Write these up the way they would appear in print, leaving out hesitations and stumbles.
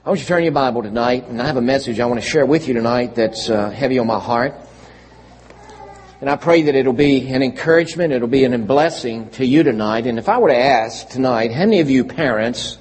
I want you to turn your Bible tonight, and I have a message I want to share with you tonight that's heavy on my heart. And I pray that it'll be an encouragement, it'll be a blessing to you tonight. And if I were to ask tonight, how many of you parents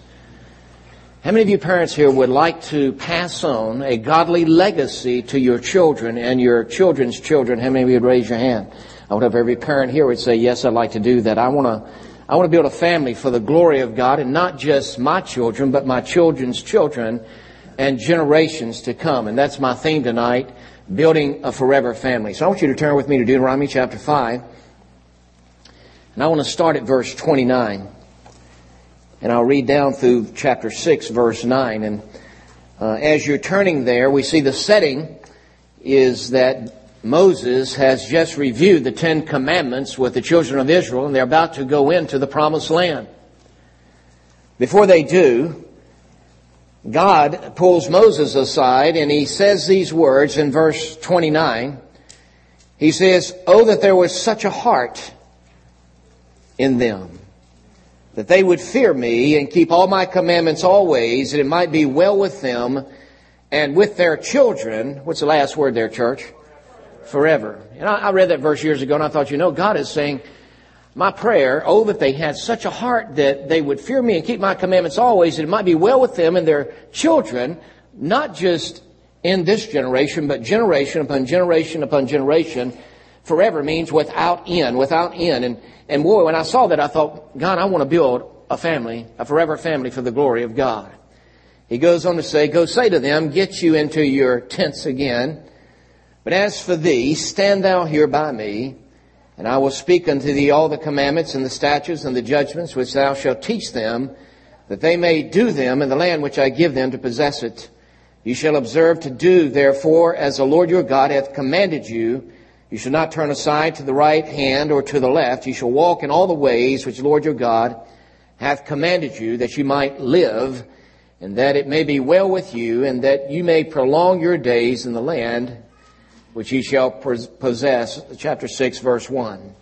here would like to pass on a godly legacy to your children and your children's children? How many of you would raise your hand? I would have every parent here would say, yes, I'd like to do that. I want to build a family for the glory of God, and not just my children, but my children's children and generations to come. And that's my theme tonight, building a forever family. So I want you to turn with me to Deuteronomy chapter 5. And I want to start at verse 29. And I'll read down through chapter 6, verse 9. And as you're turning there, we see the setting is that Moses has just reviewed the 10 Commandments with the children of Israel, and they're about to go into the Promised Land. Before they do, God pulls Moses aside, and he says these words in verse 29. He says, "Oh, that there was such a heart in them, that they would fear me and keep all my commandments always, that it might be well with them and with their children." What's the last word there, church? Forever. And I read that verse years ago, and I thought, God is saying, my prayer, oh, that they had such a heart that they would fear me and keep my commandments always, that it might be well with them and their children, not just in this generation, but generation upon generation upon generation. Forever means without end, without end. And boy, when I saw that, I thought, God, I want to build a family, a forever family for the glory of God. He goes on to say, "Go say to them, get you into your tents again. But as for thee, stand thou here by me, and I will speak unto thee all the commandments and the statutes and the judgments which thou shalt teach them, that they may do them in the land which I give them to possess it. You shall observe to do, therefore, as the Lord your God hath commanded you. You shall not turn aside to the right hand or to the left. You shall walk in all the ways which the Lord your God hath commanded you, that you might live, and that it may be well with you, and that you may prolong your days in the land which ye shall possess." Chapter 6, verse 1.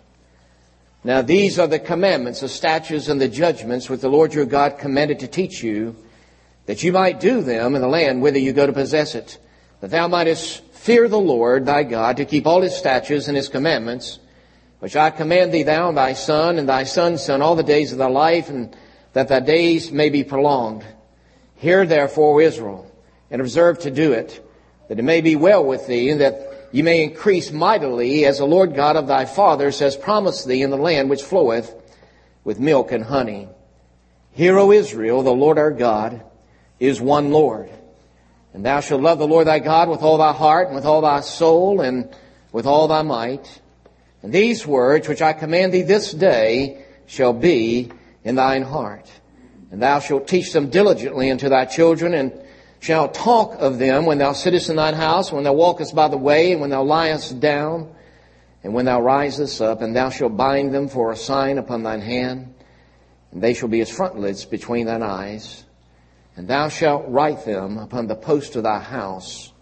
"Now these are the commandments, the statutes, and the judgments which the Lord your God commanded to teach you, that you might do them in the land whither you go to possess it, that thou mightest fear the Lord thy God, to keep all his statutes and his commandments, which I command thee, thou and thy son and thy son's son, all the days of thy life, and that thy days may be prolonged. Hear therefore, Israel, and observe to do it, that it may be well with thee, and that you may increase mightily, as the Lord God of thy fathers has promised thee, in the land which floweth with milk and honey. Hear, O Israel, the Lord our God is one Lord. And thou shalt love the Lord thy God with all thy heart, and with all thy soul, and with all thy might. And these words which I command thee this day shall be in thine heart. And thou shalt teach them diligently unto thy children, and shalt talk of them when thou sittest in thine house, when thou walkest by the way, and when thou liest down, and when thou risest up. And thou shalt bind them for a sign upon thine hand, and they shall be as frontlets between thine eyes. And thou shalt write them upon the post of thy house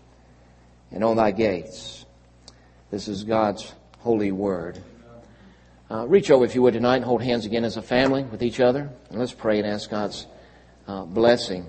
and on thy gates." This is God's holy word. Reach over, if you would, tonight and hold hands again as a family with each other. And let's pray and ask God's blessing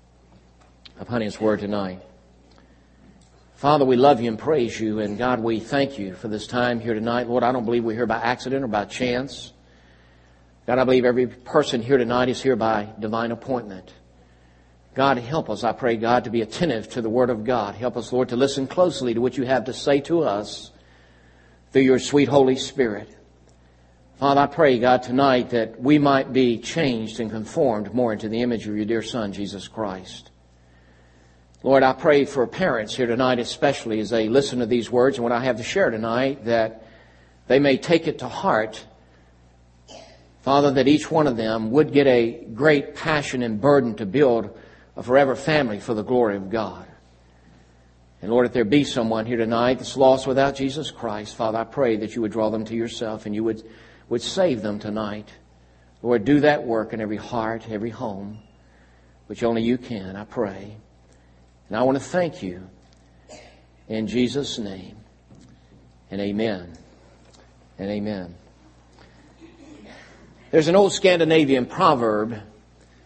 upon his word tonight. Father, we love you and praise you. And God, we thank you for this time here tonight. Lord, I don't believe we're here by accident or by chance. God, I believe every person here tonight is here by divine appointment. God, help us, I pray, God, to be attentive to the word of God. Help us, Lord, to listen closely to what you have to say to us through your sweet Holy Spirit. Father, I pray, God, tonight that we might be changed and conformed more into the image of your dear Son, Jesus Christ. Lord, I pray for parents here tonight, especially as they listen to these words and what I have to share tonight, that they may take it to heart. Father, that each one of them would get a great passion and burden to build a forever family for the glory of God. And Lord, if there be someone here tonight that's lost without Jesus Christ, Father, I pray that you would draw them to yourself and you would save them tonight. Lord, do that work in every heart, every home, which only you can, I pray. And I want to thank you in Jesus' name. And amen. And amen. There's an old Scandinavian proverb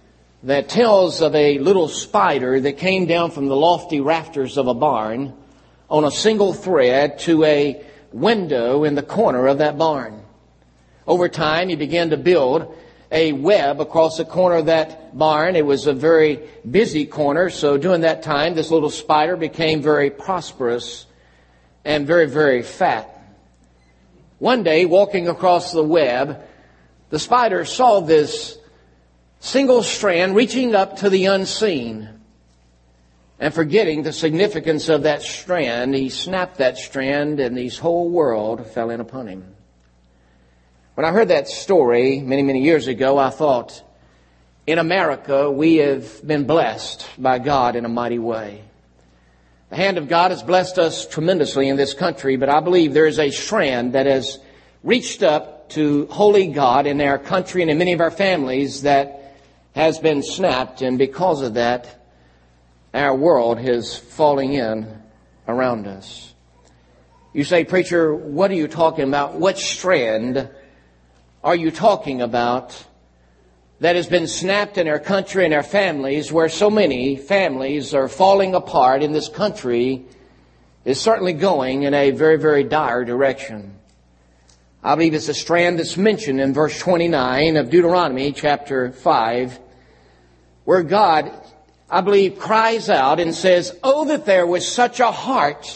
that tells of a little spider that came down from the lofty rafters of a barn on a single thread to a window in the corner of that barn. Over time, he began to build a web across the corner of that barn. It was a very busy corner, so during that time, this little spider became very prosperous and very, very fat. One day, walking across the web, the spider saw this single strand reaching up to the unseen. And forgetting the significance of that strand, he snapped that strand and his whole world fell in upon him. When I heard that story many, many years ago, I thought, in America, we have been blessed by God in a mighty way. The hand of God has blessed us tremendously in this country, but I believe there is a strand that has reached up to holy God in our country and in many of our families that has been snapped, and because of that, our world is falling in around us. You say, preacher, what are you talking about? What strand are you talking about that has been snapped in our country and our families, where so many families are falling apart in this country is certainly going in a very, very dire direction? I believe it's a strand that's mentioned in verse 29 of Deuteronomy chapter 5, where God, I believe, cries out and says, "Oh, that there was such a heart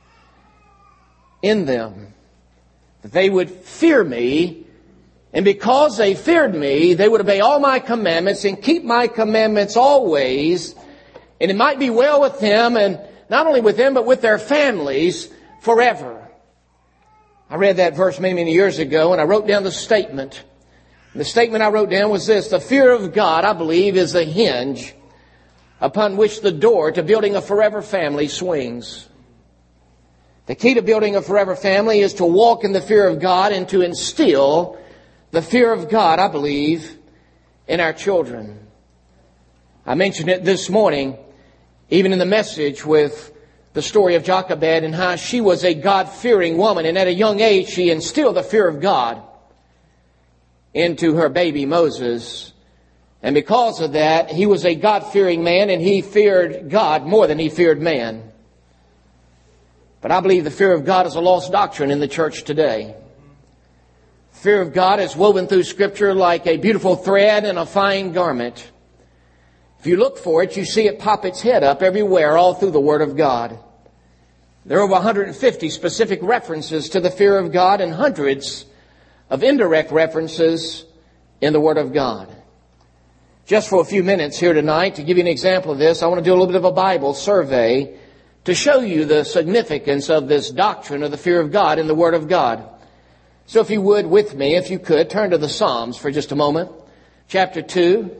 in them, that they would fear me, and because they feared me, they would obey all my commandments and keep my commandments always, and it might be well with them, and not only with them, but with their families forever." I read that verse many, many years ago, and I wrote down the statement. And the statement I wrote down was this: the fear of God, I believe, is the hinge upon which the door to building a forever family swings. The key to building a forever family is to walk in the fear of God and to instill the fear of God, I believe, in our children. I mentioned it this morning, even in the message, with the story of Jochebed and how she was a God-fearing woman, and at a young age she instilled the fear of God into her baby Moses. And because of that, he was a God-fearing man, and he feared God more than he feared man. But I believe the fear of God is a lost doctrine in the church today. Fear of God is woven through Scripture like a beautiful thread in a fine garment. If you look for it, you see it pop its head up everywhere, all through the Word of God. There are over 150 specific references to the fear of God and hundreds of indirect references in the Word of God. Just for a few minutes here tonight, to give you an example of this, I want to do a little bit of a Bible survey to show you the significance of this doctrine of the fear of God in the Word of God. So if you would, with me, if you could, turn to the Psalms for just a moment. Chapter 2.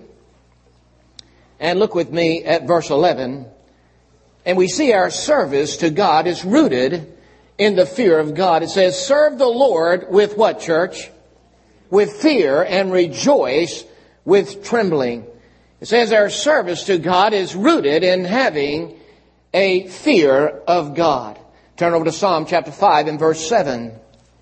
And look with me at verse 11. And we see our service to God is rooted in the fear of God. It says, serve the Lord with what, church? With fear, and rejoice with trembling. It says our service to God is rooted in having a fear of God. Turn over to Psalm chapter 5 and verse 7.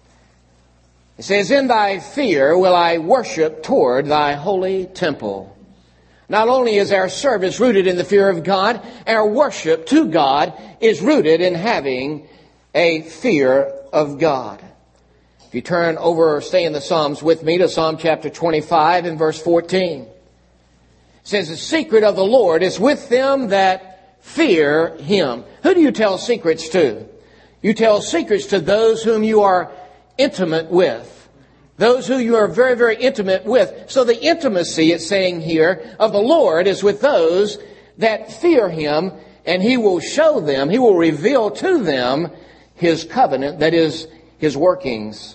It says, in thy fear will I worship toward thy holy temple. Not only is our service rooted in the fear of God, our worship to God is rooted in having a fear of God. If you turn over or stay in the Psalms with me to Psalm chapter 25 and verse 14. It says, the secret of the Lord is with them that fear Him. Who do you tell secrets to? You tell secrets to those whom you are intimate with. Those who you are very, very intimate with. So the intimacy, it's saying here, of the Lord is with those that fear Him, and He will show them, He will reveal to them His covenant, that is, His workings.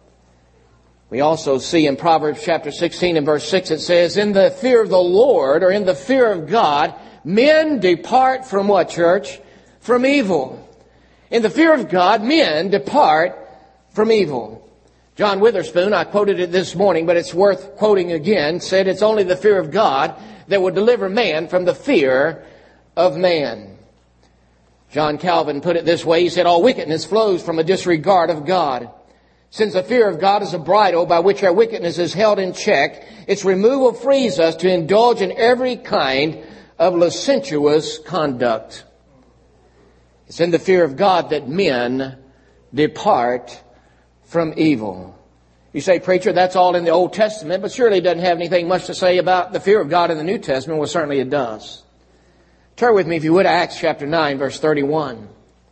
We also see in Proverbs chapter 16 and verse 6, it says, in the fear of the Lord, or in the fear of God, men depart from what, church? From evil. In the fear of God, men depart from evil. John Witherspoon, I quoted it this morning, but it's worth quoting again, said it's only the fear of God that will deliver man from the fear of man. John Calvin put it this way. He said, all wickedness flows from a disregard of God. Since the fear of God is a bridle by which our wickedness is held in check, its removal frees us to indulge in every kind of licentious conduct. It's in the fear of God that men depart from evil. You say, preacher, that's all in the Old Testament, but surely it doesn't have anything much to say about the fear of God in the New Testament. Well, certainly it does. Turn with me, if you would, to Acts chapter 9, verse 31.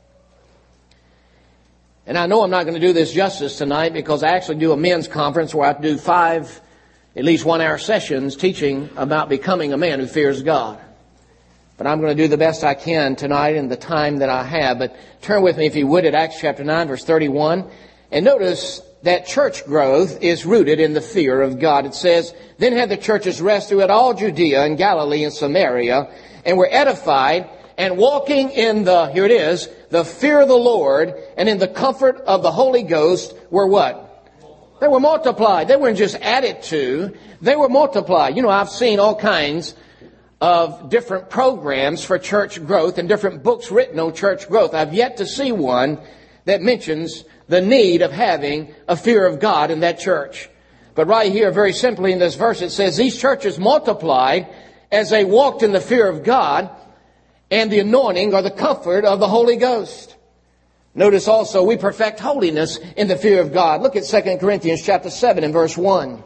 And I know I'm not going to do this justice tonight because I actually do a men's conference where I do 5, at least 1 hour sessions teaching about becoming a man who fears God. But I'm going to do the best I can tonight in the time that I have. But turn with me, if you would, at Acts chapter 9, verse 31. And notice that church growth is rooted in the fear of God. It says, then had the churches rest throughout all Judea and Galilee and Samaria, and were edified, and walking in the, here it is, the fear of the Lord, and in the comfort of the Holy Ghost were what? They were multiplied. They weren't just added to, they were multiplied. You know, I've seen all kinds of different programs for church growth and different books written on church growth. I've yet to see one that mentions the need of having a fear of God in that church. But right here, very simply in this verse, it says, these churches multiplied as they walked in the fear of God and the anointing or the comfort of the Holy Ghost. Notice also, we perfect holiness in the fear of God. Look at 2 Corinthians chapter 7 and verse 1.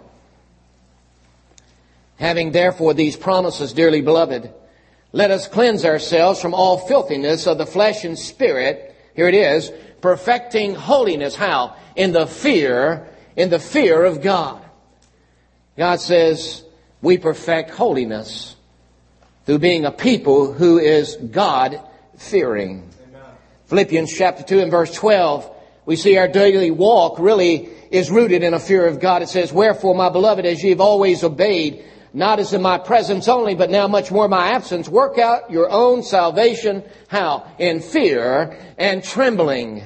Having therefore these promises, dearly beloved, let us cleanse ourselves from all filthiness of the flesh and spirit. Here it is, perfecting holiness. How? In the fear of God. God says we perfect holiness through being a people who is God-fearing. Philippians chapter 2 and verse 12, we see our daily walk really is rooted in a fear of God. It says, wherefore, my beloved, as ye have always obeyed, not as in my presence only, but now much more in my absence, work out your own salvation. How? In fear and trembling.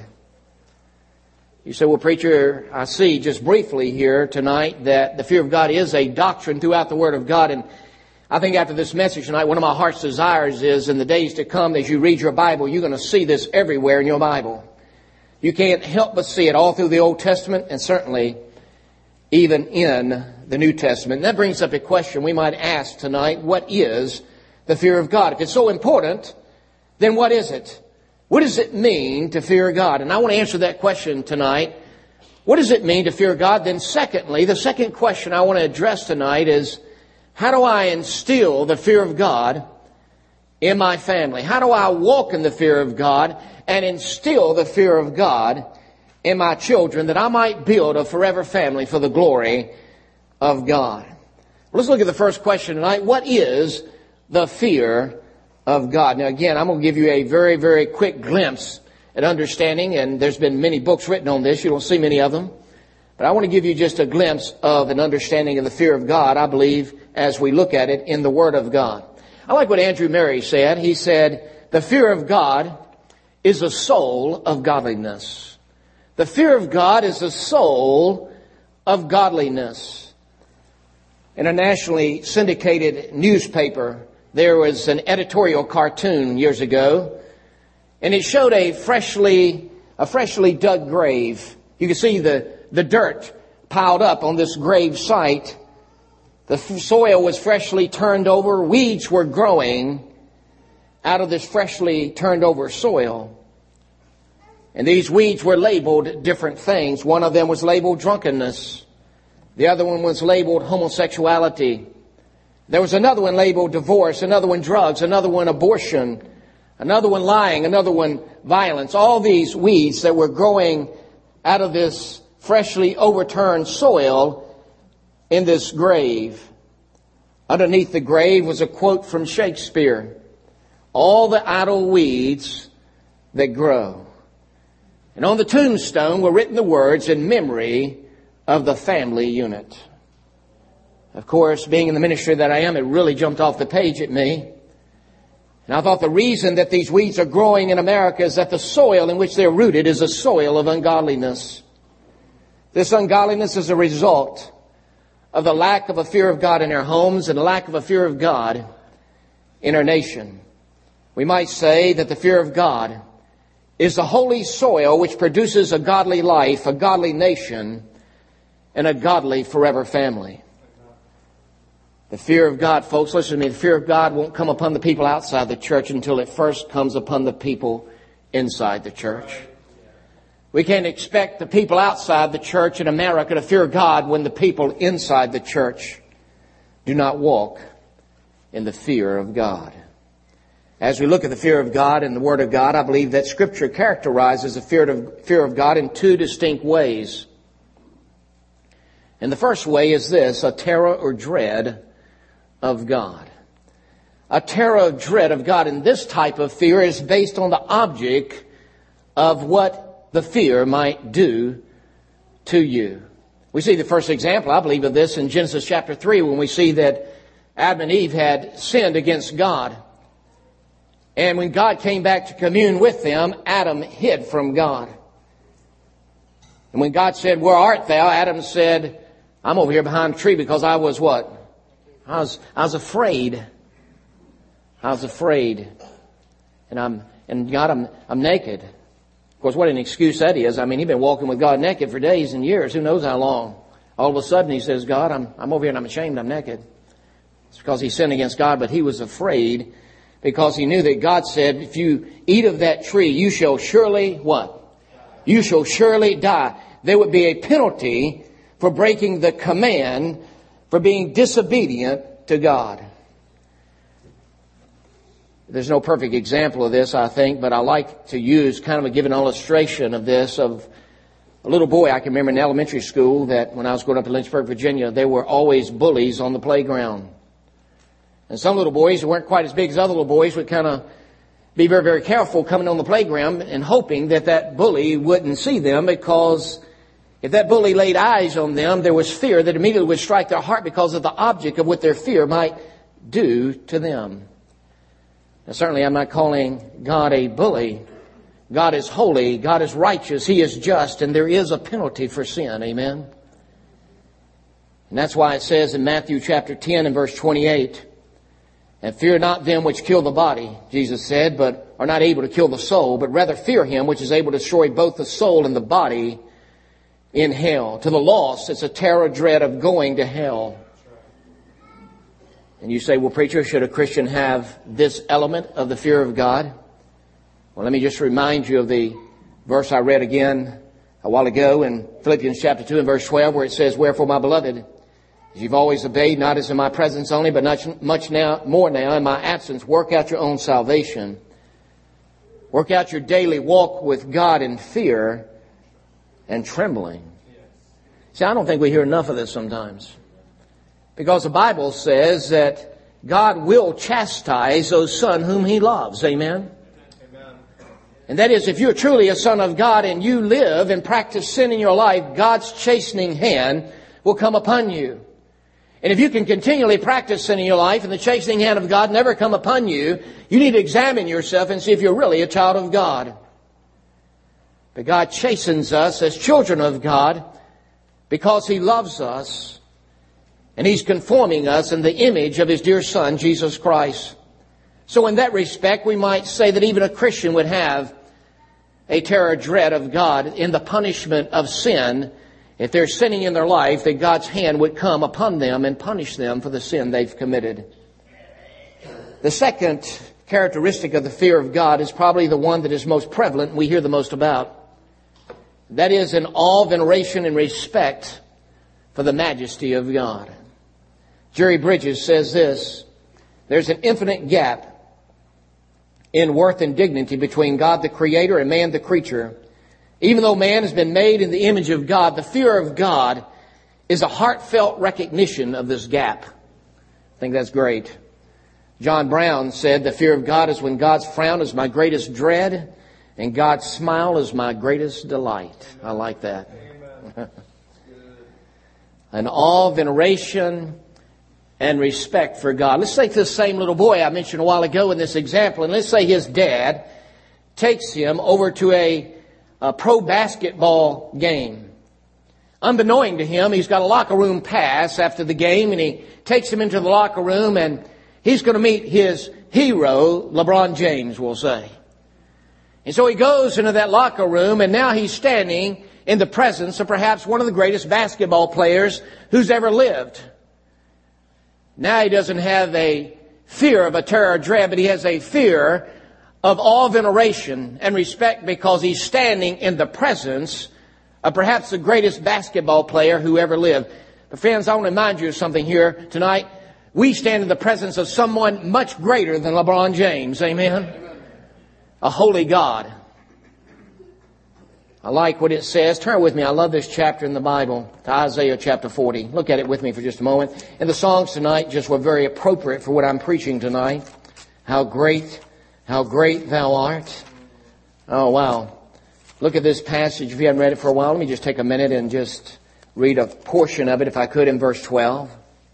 You say, well, preacher, I see just briefly here tonight that the fear of God is a doctrine throughout the Word of God. And I think after this message tonight, one of my heart's desires is in the days to come, as you read your Bible, you're going to see this everywhere in your Bible. You can't help but see it all through the Old Testament and certainly even in the New Testament. And that brings up a question we might ask tonight. What is the fear of God? If it's so important, then what is it? What does it mean to fear God? And I want to answer that question tonight. What does it mean to fear God? Then secondly, the second question I want to address tonight is, how do I instill the fear of God in my family? How do I walk in the fear of God and instill the fear of God in my children that I might build a forever family for the glory of God? Let's look at the first question tonight. What is the fear of God? Now again, I'm going to give you a very, very quick glimpse at understanding, and there's been many books written on this. You don't see many of them. But I want to give you just a glimpse of an understanding of the fear of God, I believe, as we look at it in the Word of God. I like what Andrew Murray said. He said, the fear of God is the soul of godliness. The fear of God is the soul of godliness. In a nationally syndicated newspaper, there was an editorial cartoon years ago, and it showed a freshly dug grave. You can see the dirt piled up on this grave site. The soil was freshly turned over. Weeds were growing out of this freshly turned over soil. And these weeds were labeled different things. One of them was labeled drunkenness. The other one was labeled homosexuality. There was another one labeled divorce, another one drugs, another one abortion, another one lying, another one violence. All these weeds that were growing out of this freshly overturned soil in this grave. Underneath the grave was a quote from Shakespeare. All the idle weeds that grow. And on the tombstone were written the words, in memory of the family unit. Of course, being in the ministry that I am, it really jumped off the page at me. And I thought the reason that these weeds are growing in America is that the soil in which they're rooted is a soil of ungodliness. This ungodliness is a result of the lack of a fear of God in our homes and the lack of a fear of God in our nation. We might say that the fear of God is the holy soil which produces a godly life, a godly nation, and a godly forever family. The fear of God, folks, listen to me, the fear of God won't come upon the people outside the church until it first comes upon the people inside the church. We can't expect the people outside the church in America to fear God when the people inside the church do not walk in the fear of God. As we look at the fear of God and the Word of God, I believe that Scripture characterizes the fear of God in two distinct ways. And the first way is this, a terror or dread of God. A terror or dread of God. And this type of fear is based on the object of what the fear might do to you. We see the first example, I believe, of this in Genesis chapter 3 when we see that Adam and Eve had sinned against God. And when God came back to commune with them, Adam hid from God. And when God said, "Where art thou?" Adam said, "I'm over here behind a tree because I was" what? I was afraid. I was afraid. And God, I'm naked. Of course, what an excuse that is. I mean, he'd been walking with God naked for days and years. Who knows how long? All of a sudden he says, "God, I'm over here and I'm ashamed. I'm naked." It's because he sinned against God, but he was afraid because he knew that God said, "If you eat of that tree, you shall surely" what? "You shall surely die." There would be a penalty for breaking the command, for being disobedient to God. There's no perfect example of this, I think, but I like to use kind of give an illustration of this, of a little boy I can remember in elementary school that when I was growing up in Lynchburg, Virginia, there were always bullies on the playground. And some little boys who weren't quite as big as other little boys would kind of be very, very careful coming on the playground and hoping that that bully wouldn't see them, because if that bully laid eyes on them, there was fear that immediately would strike their heart because of the object of what their fear might do to them. Now, certainly I'm not calling God a bully. God is holy. God is righteous. He is just. And there is a penalty for sin. Amen. And that's why it says in Matthew chapter 10 and verse 28, "And fear not them which kill the body," Jesus said, "but are not able to kill the soul, but rather fear him which is able to destroy both the soul and the body in hell." To the lost, it's a terror dread of going to hell. And you say, "Well, preacher, should a Christian have this element of the fear of God?" Well, let me just remind you of the verse I read again a while ago in Philippians chapter 2 and verse 12, where it says, "Wherefore, my beloved, as you've always obeyed, not as in my presence only, but much more now in my absence, work out your own salvation." Work out your daily walk with God in fear and trembling. See, I don't think we hear enough of this sometimes. Because the Bible says that God will chastise those sons whom He loves. Amen? Amen. And that is, if you're truly a son of God and you live and practice sin in your life, God's chastening hand will come upon you. And if you can continually practice sin in your life and the chastening hand of God never come upon you, you need to examine yourself and see if you're really a child of God. But God chastens us as children of God because He loves us. And He's conforming us in the image of His dear Son, Jesus Christ. So in that respect, we might say that even a Christian would have a terror dread of God in the punishment of sin. If they're sinning in their life, that God's hand would come upon them and punish them for the sin they've committed. The second characteristic of the fear of God is probably the one that is most prevalent and we hear the most about. That is an awe, veneration, and respect for the majesty of God. Jerry Bridges says this: "There's an infinite gap in worth and dignity between God the Creator and man the creature. Even though man has been made in the image of God, the fear of God is a heartfelt recognition of this gap." I think that's great. John Brown said, "The fear of God is when God's frown is my greatest dread and God's smile is my greatest delight." I like that. An awe, veneration, and respect for God. Let's take this same little boy I mentioned a while ago in this example, and let's say his dad takes him over to a pro basketball game. Unbeknown to him, he's got a locker room pass after the game, and he takes him into the locker room, and he's going to meet his hero, LeBron James, we'll say. And so he goes into that locker room, and now he's standing in the presence of perhaps one of the greatest basketball players who's ever lived. Now he doesn't have a fear of a terror or dread, but he has a fear of awe, veneration, and respect because he's standing in the presence of perhaps the greatest basketball player who ever lived. But friends, I want to remind you of something here tonight. We stand in the presence of someone much greater than LeBron James. Amen? A holy God. I like what it says. Turn with me. I love this chapter in the Bible, to Isaiah chapter 40. Look at it with me for just a moment. And the songs tonight just were very appropriate for what I'm preaching tonight. How great thou art. Oh, wow. Look at this passage. If you haven't read it for a while, let me just take a minute and just read a portion of it, if I could, in verse 12.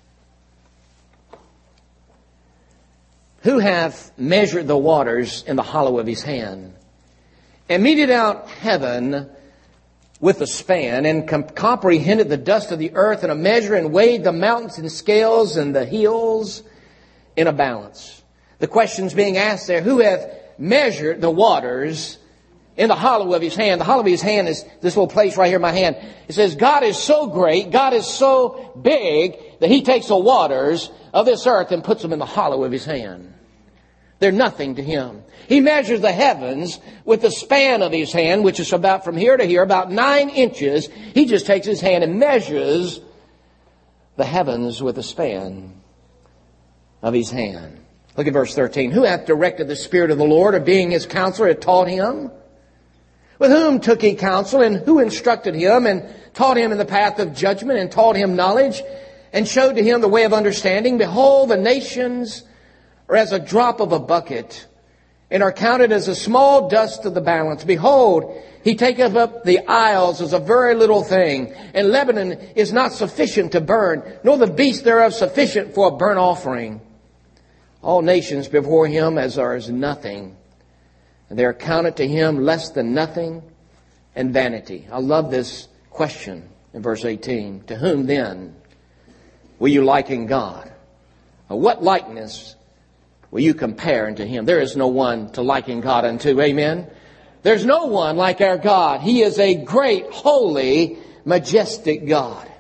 Who hath measured the waters in the hollow of his hand, and meted out heaven with a span, and comprehended the dust of the earth in a measure, and weighed the mountains in scales, and the hills in a balance? The question's being asked there, who hath measured the waters in the hollow of his hand? The hollow of his hand is this little place right here in my hand. It says, God is so great, God is so big, that He takes the waters of this earth and puts them in the hollow of His hand. They're nothing to Him. He measures the heavens with the span of His hand, which is about from here to here, about 9 inches. He just takes His hand and measures the heavens with the span of His hand. Look at verse 13. Who hath directed the Spirit of the Lord, or being His counselor, hath taught Him? With whom took He counsel, and who instructed Him, and taught Him in the path of judgment, and taught Him knowledge, and showed to Him the way of understanding? Behold, the nations are as a drop of a bucket, and are counted as a small dust of the balance. Behold, He taketh up the isles as a very little thing, and Lebanon is not sufficient to burn, nor the beast thereof sufficient for a burnt offering. All nations before Him as are as nothing, and they are counted to Him less than nothing and vanity. I love this question in verse 18. To whom then will you liken God? Or what likeness will you compare unto Him? There is no one to liken God unto. Amen? There's no one like our God. He is a great, holy, majestic God.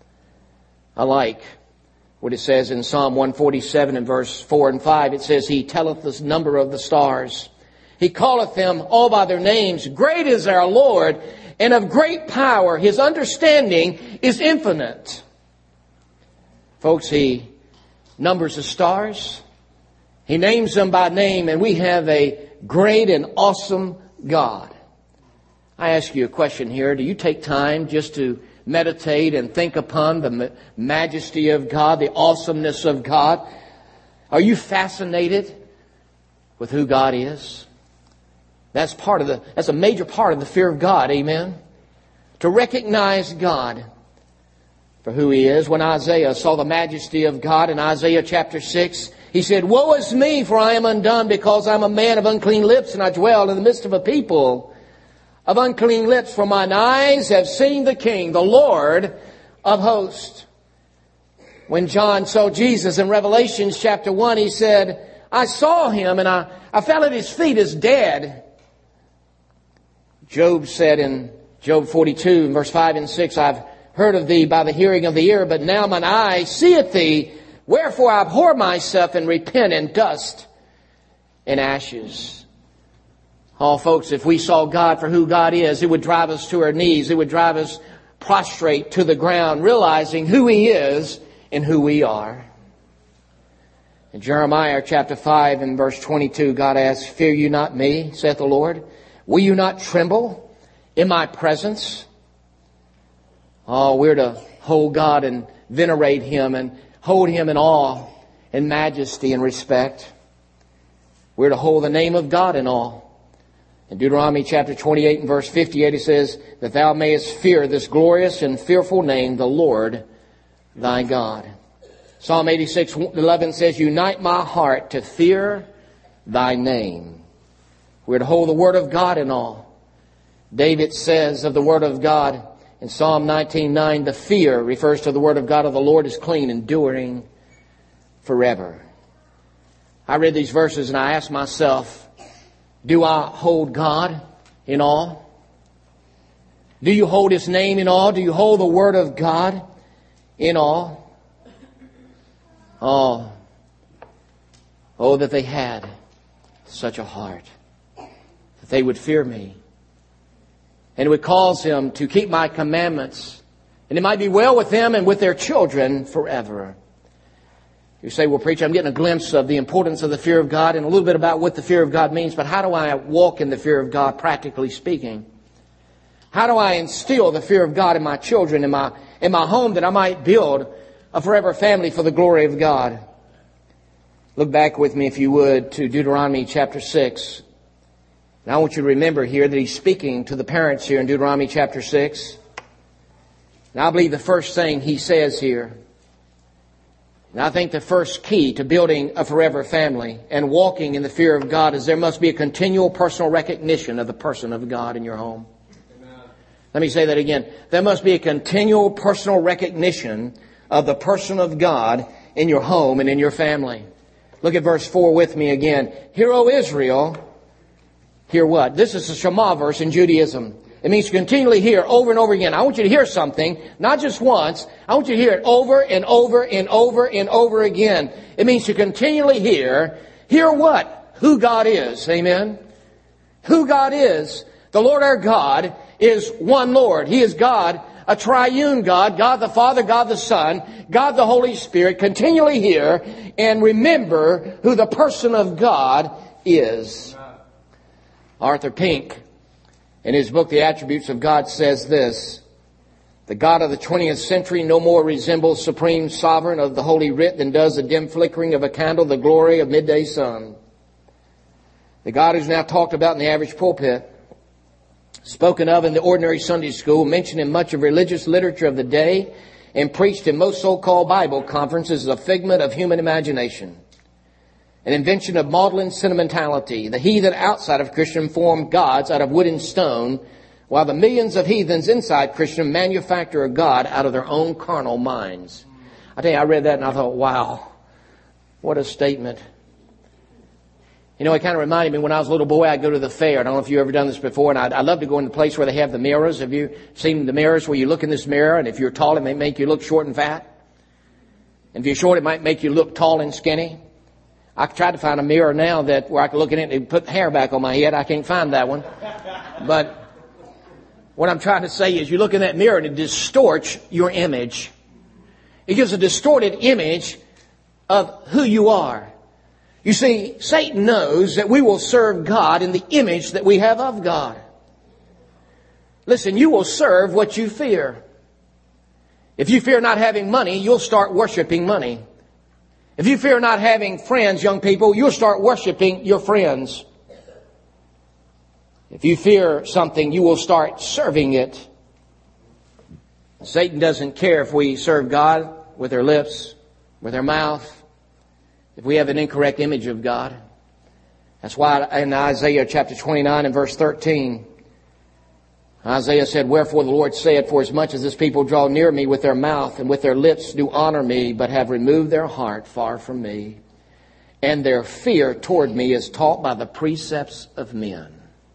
I like what it says in Psalm 147 and verse 4 and 5. It says, He telleth the number of the stars. He calleth them all by their names. Great is our Lord, and of great power. His understanding is infinite. Folks, He numbers the stars. He names them by name, and we have a great and awesome God. I ask you a question here. Do you take time just to meditate and think upon the majesty of God, the awesomeness of God? Are you fascinated with who God is? That's a major part of the fear of God. Amen. To recognize God for who He is. When Isaiah saw the majesty of God in Isaiah chapter 6, he said, Woe is me, for I am undone, because I am a man of unclean lips, and I dwell in the midst of a people of unclean lips, for mine eyes have seen the King, the Lord of hosts. When John saw Jesus in Revelation chapter 1, he said, I saw Him, and I fell at His feet as dead. Job said in Job 42, verse 5 and 6, I've heard of Thee by the hearing of the ear, but now mine eye seeth Thee. Wherefore I abhor myself and repent in dust and ashes. Oh, folks, if we saw God for who God is, it would drive us to our knees. It would drive us prostrate to the ground, realizing who He is and who we are. In Jeremiah chapter 5 and verse 22, God asks, Fear you not me, saith the Lord? Will you not tremble in my presence? Oh, we're to hold God and venerate Him and hold Him in awe and majesty and respect. We're to hold the name of God in awe. In Deuteronomy chapter 28 and verse 58, it says, that thou mayest fear this glorious and fearful name, the Lord thy God. Psalm 86:11 says, Unite my heart to fear thy name. We're to hold the word of God in awe. David says of the word of God in Psalm 19:9, the fear refers to the word of God of the Lord is clean, enduring forever. I read these verses and I asked myself, Do I hold God in awe? Do you hold His name in awe? Do you hold the Word of God in awe? Oh, that they had such a heart, that they would fear me, and it would cause them to keep my commandments, and it might be well with them and with their children forever. You say, well, preacher, I'm getting a glimpse of the importance of the fear of God and a little bit about what the fear of God means, but how do I walk in the fear of God, practically speaking? How do I instill the fear of God in my children, in my home, that I might build a forever family for the glory of God? Look back with me, if you would, to Deuteronomy chapter 6. And I want you to remember here that He's speaking to the parents here in Deuteronomy chapter 6. And I believe the first thing He says here, and I think the first key to building a forever family and walking in the fear of God, is there must be a continual personal recognition of the person of God in your home. Amen. Let me say that again. There must be a continual personal recognition of the person of God in your home and in your family. Look at verse 4 with me again. Hear, O Israel. Hear what? This is the Shema verse in Judaism. It means to continually hear over and over again. I want you to hear something, not just once. I want you to hear it over and over and over and over again. It means to continually hear. Hear what? Who God is. Amen? Who God is. The Lord our God is one Lord. He is God, a triune God, God the Father, God the Son, God the Holy Spirit. Continually hear and remember who the person of God is. Arthur Pink, in his book, The Attributes of God, says this: the God of the 20th century no more resembles supreme sovereign of the Holy Writ than does the dim flickering of a candle the glory of midday sun. The God who's now talked about in the average pulpit, spoken of in the ordinary Sunday school, mentioned in much of religious literature of the day, and preached in most so-called Bible conferences, is a figment of human imagination, an invention of maudlin sentimentality. The heathen outside of Christian form gods out of wood and stone, while the millions of heathens inside Christian manufacture a God out of their own carnal minds. I tell you, I read that and I thought, wow, what a statement. You know, it kind of reminded me when I was a little boy, I'd go to the fair. I don't know if you've ever done this before, and I love to go in the place where they have the mirrors. Have you seen the mirrors where you look in this mirror, and if you're tall, it may make you look short and fat? And if you're short, it might make you look tall and skinny. I tried to find a mirror now that where I could look in it and put hair back on my head. I can't find that one. But what I'm trying to say is you look in that mirror and it distorts your image. It gives a distorted image of who you are. You see, Satan knows that we will serve God in the image that we have of God. Listen, you will serve what you fear. If you fear not having money, you'll start worshiping money. If you fear not having friends, young people, you'll start worshiping your friends. If you fear something, you will start serving it. Satan doesn't care if we serve God with our lips, with our mouth, if we have an incorrect image of God. That's why in Isaiah chapter 29 and verse 13, Isaiah said, wherefore the Lord saith, for as much as this people draw near me with their mouth and with their lips do honor me, but have removed their heart far from me, and their fear toward me is taught by the precepts of men.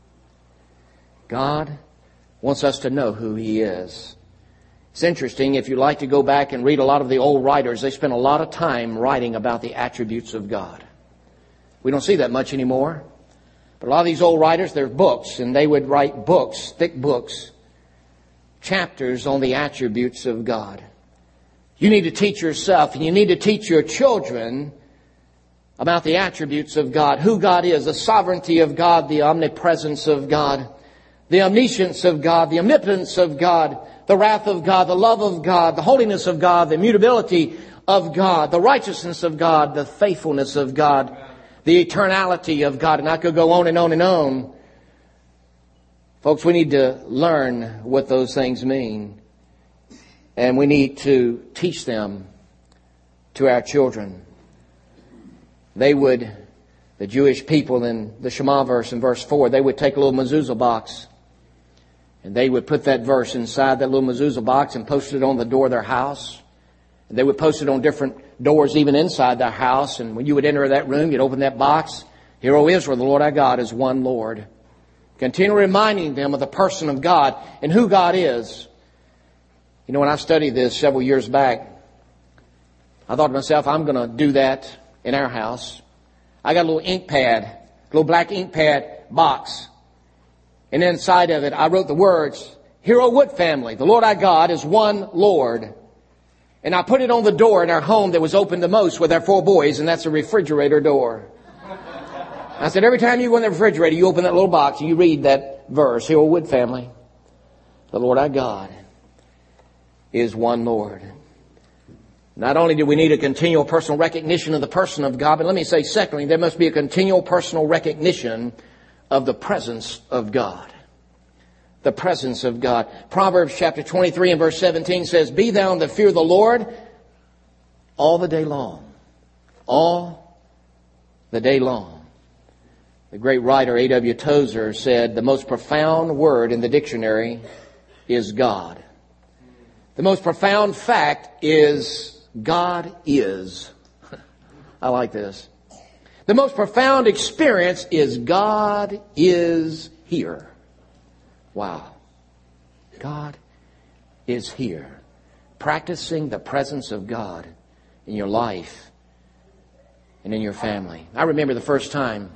God wants us to know who He is. It's interesting, if you like to go back and read a lot of the old writers, they spent a lot of time writing about the attributes of God. We don't see that much anymore. But a lot of these old writers, they're books, and they would write books, thick books, chapters on the attributes of God. You need to teach yourself, and you need to teach your children about the attributes of God, who God is, the sovereignty of God, the omnipresence of God, the omniscience of God, the omnipotence of God, the wrath of God, the love of God, the holiness of God, the immutability of God, the righteousness of God, the faithfulness of God, the eternality of God. And I could go on and on and on. Folks, we need to learn what those things mean. And we need to teach them to our children. The Jewish people in the Shema verse in verse 4, they would take a little mezuzah box. And they would put that verse inside that little mezuzah box and post it on the door of their house. And they would post it on different doors even inside their house. And when you would enter that room, you'd open that box. Hear, O Israel, the Lord our God is one Lord. Continue reminding them of the person of God and who God is. You know, when I studied this several years back, I thought to myself, I'm going to do that in our house. I got a little ink pad, a little black ink pad box. And inside of it, I wrote the words, Hear, O Wood family, the Lord our God is one Lord. And I put it on the door in our home that was open the most with our 4 boys, and that's a refrigerator door. I said, every time you go in the refrigerator, you open that little box and you read that verse, Hear, O Wood family, the Lord our God is one Lord. Not only do we need a continual personal recognition of the person of God, but let me say secondly, there must be a continual personal recognition of the presence of God. The presence of God. Proverbs chapter 23 and verse 17 says, Be thou in the fear of the Lord all the day long. All the day long. The great writer A.W. Tozer said, the most profound word in the dictionary is God. The most profound fact is God is. I like this. The most profound experience is God is here. Wow. God is here. Practicing the presence of God in your life and in your family. I remember the first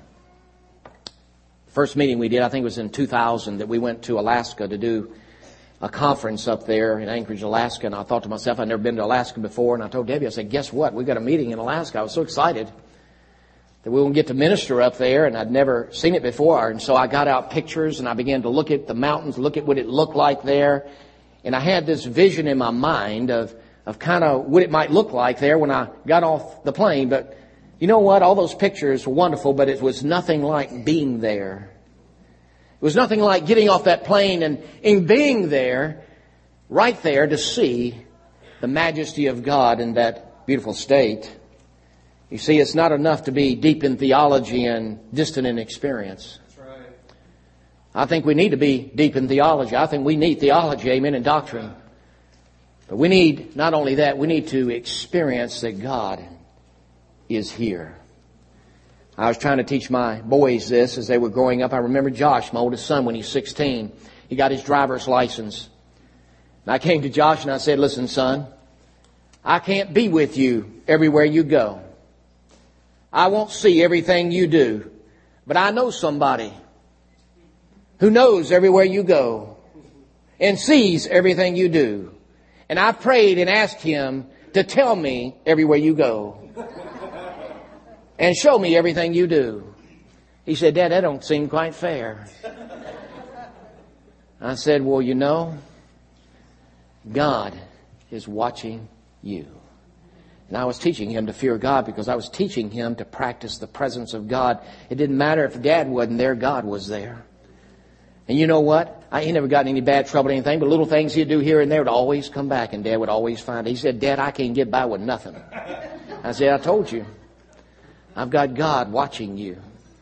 meeting we did, I think it was in 2000, that we went to Alaska to do a conference up there in Anchorage, Alaska. And I thought to myself, I'd never been to Alaska before. And I told Debbie, I said, guess what? We've got a meeting in Alaska. I was so excited that we would get to minister up there, and I'd never seen it before. And so I got out pictures and I began to look at the mountains, look at what it looked like there. And I had this vision in my mind of kind of what it might look like there when I got off the plane. But you know what? All those pictures were wonderful, but it was nothing like being there. It was nothing like getting off that plane and being there, right there, to see the majesty of God in that beautiful state. You see, it's not enough to be deep in theology and distant in experience. That's right. I think we need to be deep in theology. I think we need theology, amen, and doctrine. But we need, not only that, we need to experience that God is here. I was trying to teach my boys this as they were growing up. I remember Josh, my oldest son, when he's 16. He got his driver's license. And I came to Josh and I said, listen, son, I can't be with you everywhere you go. I won't see everything you do. But I know somebody who knows everywhere you go and sees everything you do. And I prayed and asked him to tell me everywhere you go. And show me everything you do. He said, Dad, that don't seem quite fair. I said, well, you know, God is watching you. And I was teaching him to fear God because I was teaching him to practice the presence of God. It didn't matter if Dad wasn't there, God was there. And you know what? He never got in any bad trouble or anything, but little things he'd do here and there would always come back, and Dad would always find it. He said, Dad, I can't get by with nothing. I said, I told you. I've got God watching you.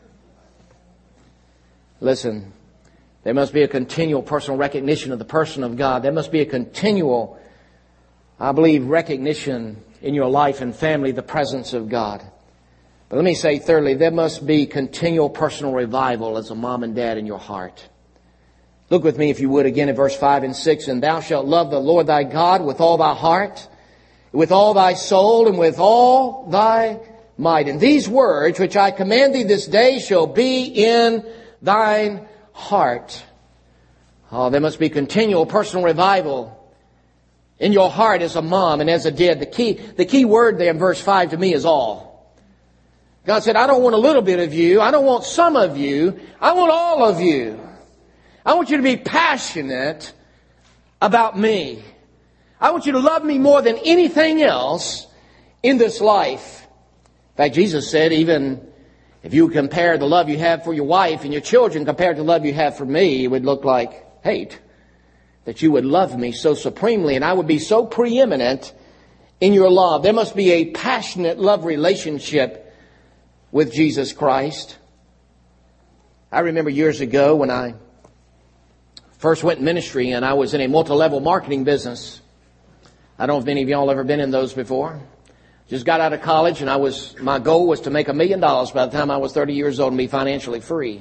Listen, there must be a continual personal recognition of the person of God. There must be a continual, I believe, recognition in your life and family, the presence of God. But let me say thirdly, there must be continual personal revival as a mom and dad in your heart. Look with me, if you would, again at verse 5 and 6. And thou shalt love the Lord thy God with all thy heart, with all thy soul, and with all thy might. And these words which I command thee this day shall be in thine heart. Oh, there must be continual personal revival in your heart as a mom and as a dad. The key word there in verse 5 to me is all. God said, I don't want a little bit of you. I don't want some of you. I want all of you. I want you to be passionate about me. I want you to love me more than anything else in this life. In fact, Jesus said, even if you compare the love you have for your wife and your children compared to the love you have for me, it would look like hate. That you would love me so supremely and I would be so preeminent in your love. There must be a passionate love relationship with Jesus Christ. I remember years ago when I first went in ministry and I was in a multi-level marketing business. I don't know if any of y'all ever been in those before. Just got out of college, and my goal was to make $1 million by the time I was 30 years old and be financially free.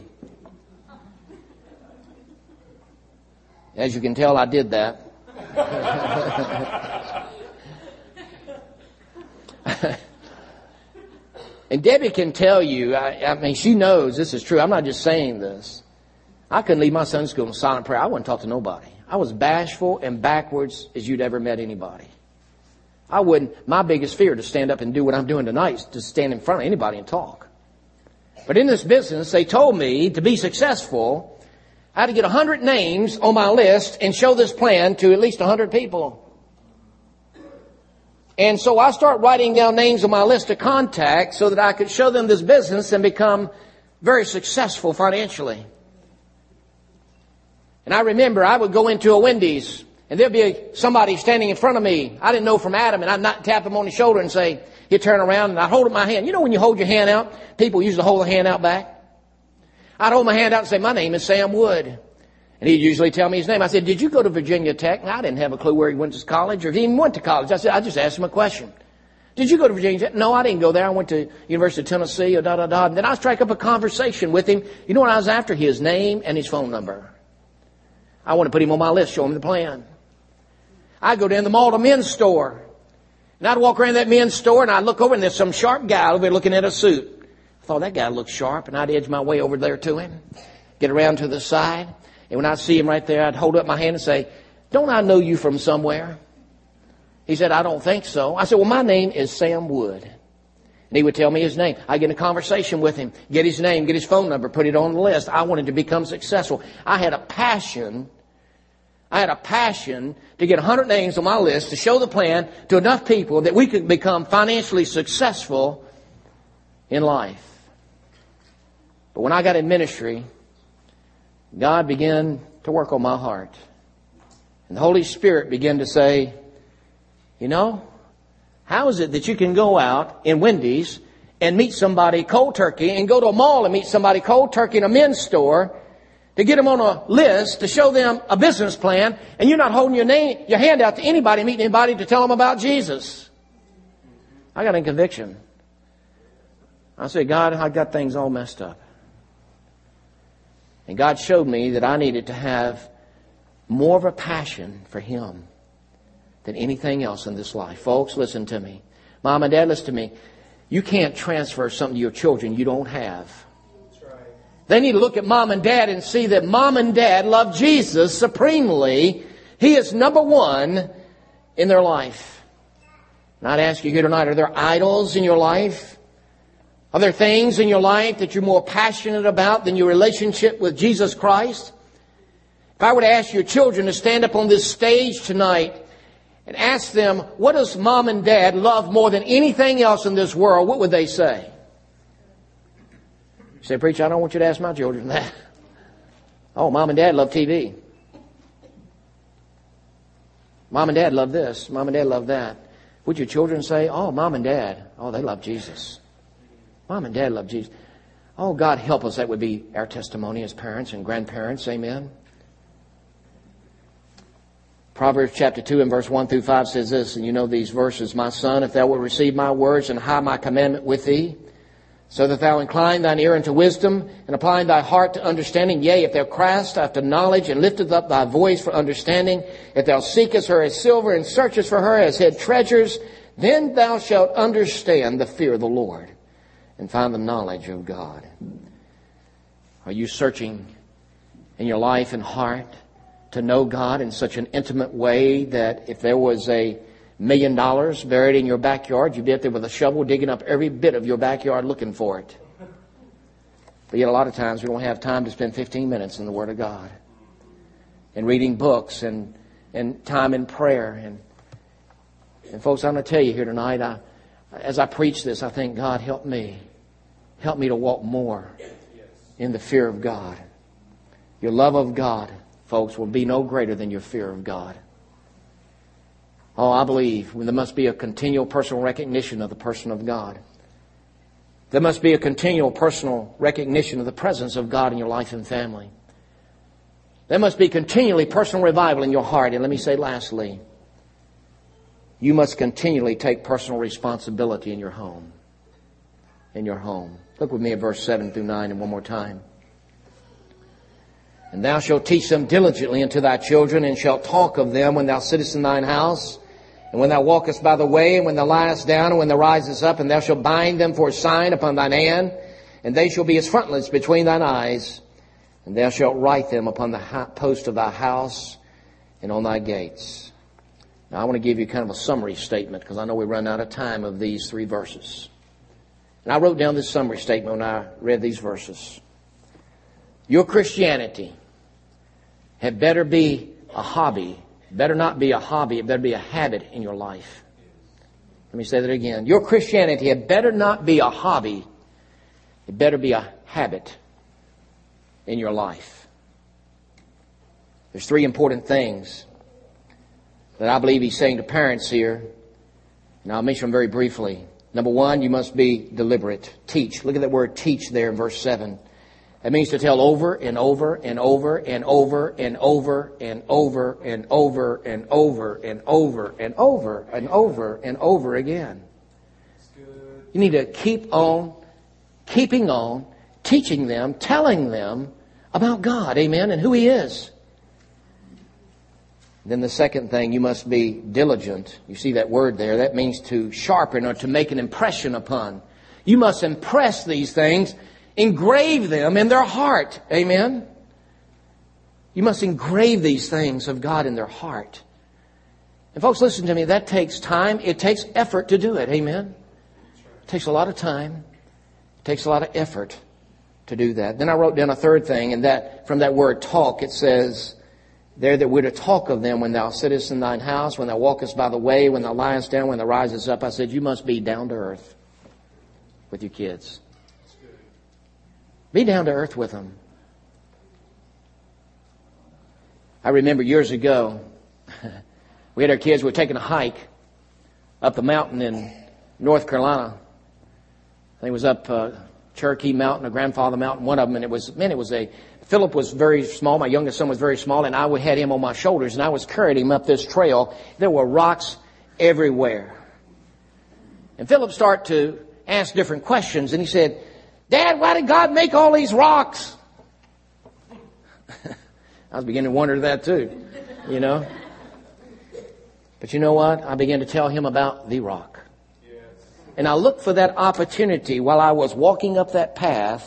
As you can tell, I did that. And Debbie can tell you, I mean, she knows this is true. I'm not just saying this. I couldn't leave my Sunday school in silent prayer. I wouldn't talk to nobody. I was bashful and backwards as you'd ever met anybody. I wouldn't. My biggest fear to stand up and do what I'm doing tonight is to stand in front of anybody and talk. But in this business, they told me to be successful, I had to get 100 names on my list and show this plan to at least 100 people. And so I start writing down names on my list to contact so that I could show them this business and become very successful financially. And I remember I would go into a Wendy's and there'd be somebody standing in front of me. I didn't know from Adam, and I'd not tap him on the shoulder and say, he'd turn around and I'd hold up my hand. You know when you hold your hand out, people usually hold the hand out back. I'd hold my hand out and say, my name is Sam Wood. And he'd usually tell me his name. I said, did you go to Virginia Tech? And I didn't have a clue where he went to college or if he even went to college. I said, I just asked him a question. Did you go to Virginia Tech? No, I didn't go there. I went to University of Tennessee or da-da-da. And then I strike up a conversation with him. You know what I was after? His name and his phone number. I want to put him on my list, show him the plan. I'd go down to the mall to men's store. And I'd walk around that men's store and I'd look over and there's some sharp guy over there looking at a suit. I thought that guy looked sharp and I'd edge my way over there to him. Get around to the side. And when I'd see him right there, I'd hold up my hand and say, don't I know you from somewhere? He said, I don't think so. I said, well, my name is Sam Wood. And he would tell me his name. I'd get in a conversation with him, get his name, get his phone number, put it on the list. I wanted to become successful. I had a passion to get 100 names on my list to show the plan to enough people that we could become financially successful in life. But when I got in ministry, God began to work on my heart. And the Holy Spirit began to say, you know, how is it that you can go out in Wendy's and meet somebody cold turkey and go to a mall and meet somebody cold turkey in a men's store to get them on a list to show them a business plan and you're not holding your hand out to anybody, meeting anybody to tell them about Jesus? I got in conviction. I said, God, I got things all messed up. And God showed me that I needed to have more of a passion for Him than anything else in this life. Folks, listen to me. Mom and Dad, listen to me. You can't transfer something to your children you don't have. That's right. They need to look at Mom and Dad and see that Mom and Dad love Jesus supremely. He is number one in their life. And I'd ask you here tonight, are there idols in your life? Are there things in your life that you're more passionate about than your relationship with Jesus Christ? If I were to ask your children to stand up on this stage tonight and ask them, what does Mom and Dad love more than anything else in this world, what would they say? You say, preacher, I don't want you to ask my children that. Oh, Mom and Dad love TV. Mom and Dad love this. Mom and Dad love that. Would your children say, oh, Mom and Dad, oh, they love Jesus. Mom and Dad love Jesus. Oh, God help us. That would be our testimony as parents and grandparents. Amen. Proverbs chapter 2 and verse 1 through 5 says this, and you know these verses. My son, if thou wilt receive my words and hide my commandment with thee, so that thou incline thine ear unto wisdom and applying thy heart to understanding. Yea, if thou criest after knowledge and lifteth up thy voice for understanding, if thou seekest her as silver and searchest for her as hid treasures, then thou shalt understand the fear of the Lord and find the knowledge of God. Are you searching in your life and heart to know God in such an intimate way that if there was $1 million buried in your backyard, you'd be up there with a shovel digging up every bit of your backyard looking for it? But yet a lot of times we don't have time to spend 15 minutes in the Word of God and reading books and time in prayer. And folks, I'm going to tell you here tonight, as I preach this, I think, God, help me. Help me to walk more in the fear of God. Your love of God, folks, will be no greater than your fear of God. Oh, I believe there must be a continual personal recognition of the person of God. There must be a continual personal recognition of the presence of God in your life and family. There must be continually personal revival in your heart. And let me say lastly, you must continually take personal responsibility in your home. In your home. Look with me at verse 7 through 9 and one more time. And thou shalt teach them diligently unto thy children, and shalt talk of them when thou sittest in thine house, and when thou walkest by the way, and when thou liest down, and when thou risest up, and thou shalt bind them for a sign upon thine hand, and they shall be as frontlets between thine eyes, and thou shalt write them upon the post of thy house and on thy gates. Now I want to give you kind of a summary statement, because I know we run out of time of these 3 verses. And I wrote down this summary statement when I read these verses. Your Christianity had better be a hobby. Better not be a hobby. It better be a habit in your life. Let me say that again. Your Christianity had better not be a hobby. It better be a habit in your life. There's 3 important things that I believe he's saying to parents here. And I'll mention them very briefly. Number 1, you must be deliberate. Teach. Look at that word teach there in verse 7. That means to tell over and over and over and over and over and over and over and over and over and over and over and over again. You need to keep on, keeping on, teaching them, telling them about God, amen, and who He is. Then the second thing, you must be diligent. You see that word there. That means to sharpen or to make an impression upon. You must impress these things, engrave them in their heart. Amen? You must engrave these things of God in their heart. And folks, listen to me. That takes time. It takes effort to do it. Amen? It takes a lot of time. It takes a lot of effort to do that. Then I wrote down a third thing, and that from that word talk, it says there that we're to talk of them when thou sittest in thine house, when thou walkest by the way, when thou liest down, when thou risest up. I said, you must be down to earth with your kids. Be down to earth with them. I remember years ago, we had our kids, we were taking a hike up the mountain in North Carolina. I think it was up Cherokee Mountain or Grandfather Mountain, one of them, and Philip was very small, my youngest son was very small, and I had him on my shoulders, and I was carrying him up this trail. There were rocks everywhere. And Philip started to ask different questions, and he said, Dad, why did God make all these rocks? I was beginning to wonder that too, you know. But you know what? I began to tell him about the rock. And I looked for that opportunity while I was walking up that path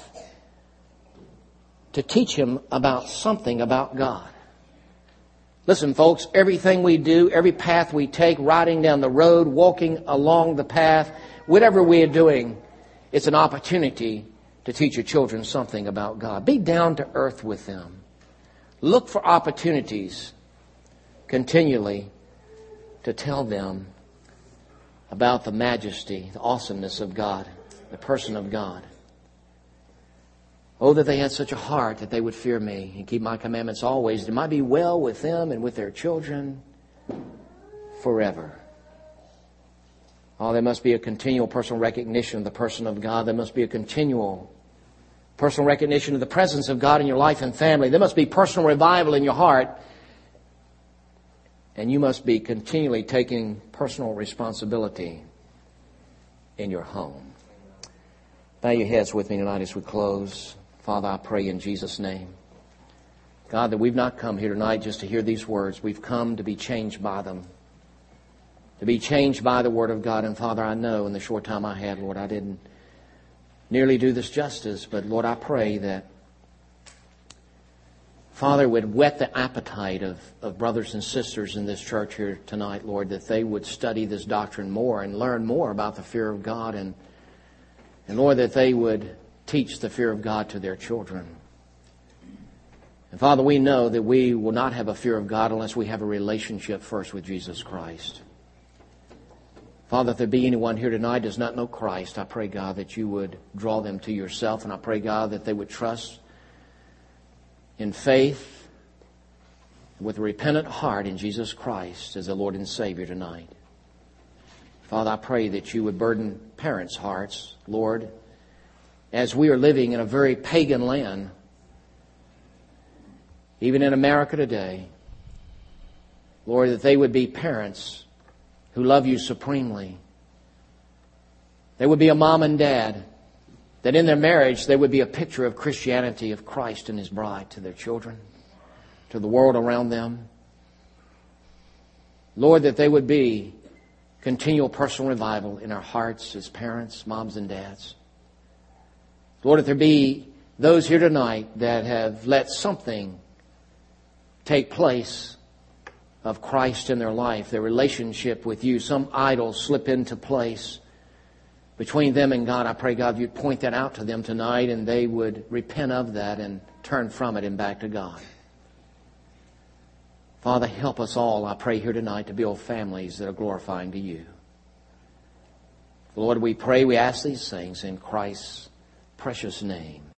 to teach him about something about God. Listen, folks, everything we do, every path we take, riding down the road, walking along the path, whatever we are doing, it's an opportunity to teach your children something about God. Be down to earth with them. Look for opportunities continually to tell them about the majesty, the awesomeness of God, the person of God. Oh, that they had such a heart that they would fear me and keep my commandments always. It might be well with them and with their children forever. Oh, there must be a continual personal recognition of the person of God. There must be a continual personal recognition of the presence of God in your life and family. There must be personal revival in your heart. And you must be continually taking personal responsibility in your home. Bow your heads with me tonight as we close. Father, I pray in Jesus' name, God, that we've not come here tonight just to hear these words. We've come to be changed by them, to be changed by the Word of God. And Father, I know in the short time I had, Lord, I didn't nearly do this justice. But Lord, I pray that, Father, would whet the appetite of brothers and sisters in this church here tonight, Lord, that they would study this doctrine more and learn more about the fear of God. And Lord, that they would teach the fear of God to their children. And Father, we know that we will not have a fear of God unless we have a relationship first with Jesus Christ. Father, if there be anyone here tonight who does not know Christ, I pray, God, that you would draw them to yourself. And I pray, God, that they would trust in faith with a repentant heart in Jesus Christ as the Lord and Savior tonight. Father, I pray that you would burden parents' hearts, Lord, as we are living in a very pagan land, even in America today. Lord, that they would be parents who love you supremely. They would be a mom and dad, that in their marriage they would be a picture of Christianity, of Christ and His bride to their children, to the world around them. Lord, that they would be continual personal revival in our hearts as parents, moms and dads. Lord, if there be those here tonight that have let something take place of Christ in their life, their relationship with you, some idol slip into place between them and God, I pray, God, you'd point that out to them tonight and they would repent of that and turn from it and back to God. Father, help us all, I pray, here tonight to build families that are glorifying to you. Lord, we pray, we ask these things in Christ's precious name.